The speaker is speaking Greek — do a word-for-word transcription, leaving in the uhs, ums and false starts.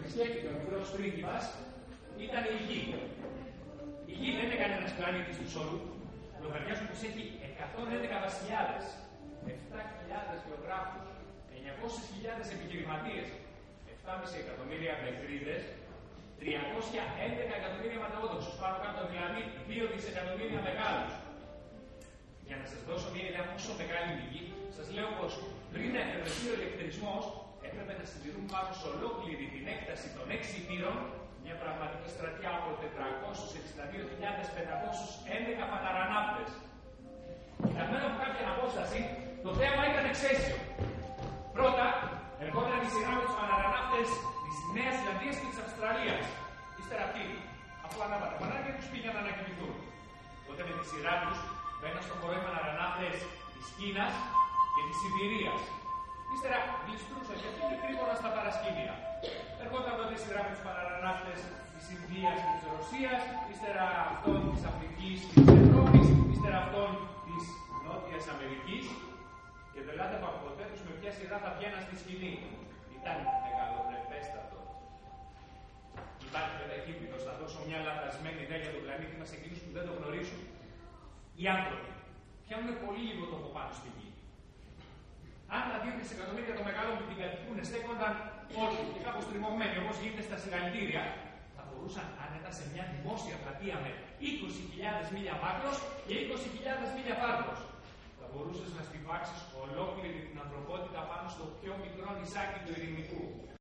επισκέφθηκε ο μικρός πρίγκιπας ήταν η γη. Η γη δεν είναι κανένας πλανήτης του Σωρού. Λογαριάζουν πως έχει εκατόν έντεκα βασιλιάδες, επτά χιλιάδες γεωγράφους, εννιακόσιες χιλιάδες επιχειρηματίες, επτά κόμμα πέντε εκατομμύρια μετρίδες, τριακόσια έντεκα εκατομμύρια ματαιόδοξους, πάνω κάτω δηλαδή δύο δισεκατομμύρια μεγάλους. Για να σας δώσω μια ιδέα πόσο μεγάλη είναι η γη, σας λέω πως πριν να εφευρεθεί ο ηλεκτρισμός, έπρεπε να συντηρούν πάνω σε ολόκληρη την έκταση των έξι υπήρων μια πραγματική στρατιά από τετρακόσιους εξήντα δύο χιλιάδες πεντακόσιους έντεκα φαναρανάφτες. Κοιταγμένο από κάποια απόσταση, το θέμα ήταν εξαίσιο. Πρώτα, ερχόταν η σειρά με τους φαναρανάφτες της Νέας Ζηλανδίας και της Αυστραλίας. Ύστερα αυτοί, αφού ανάβαν τα φανάρια τους, πήγαιναν να κοιμηθούν. Τότε με τη σειρά τους, μπαίναν στο χώρο οι φαναρανάφτες της Κίνας και της Σιβηρίας. Ύστερα γλιστρούσαν και αυτοί και κρύβοναν στα παρασκήνια. Ερχόταν τότε η σειρά με τους φαναρανάφτες της Ινδίας και της Ρωσίας, ύστερα αυτών της Αφρικής και της Ευρώπης, ύστερα αυτών της Νότιας Αμερικής. Και πελάτε από ποτέ τους με ποια σειρά θα βγαίναν στη σκηνή. Ήταν μεγαλοπρεπέστατο. Υπάρχει βέβαια κίνδυνος να δώσω μια λανθασμένη ιδέα για τον πλανήτη μας εκείνους που δεν το γνωρίζουν. Οι άνθρωποι πιάνουν πολύ λίγο τόπο πάνω στη γη. Αν τα δύο δισεκατομμύρια των μεγάλων που την κατοικούν στέκονταν όλοι και κάπως τριμωμένοι όπως γίνεται στα συγχαλητήρια, θα μπορούσαν άνετα σε μια δημόσια πλατεία με είκοσι χιλιάδες μίλια μάκρος και είκοσι χιλιάδες μίλια βάρκος. Θα μπορούσες να στιβάξεις ολόκληρη την ανθρωπότητα πάνω στο πιο μικρό νησάκι του Ειρηνικού.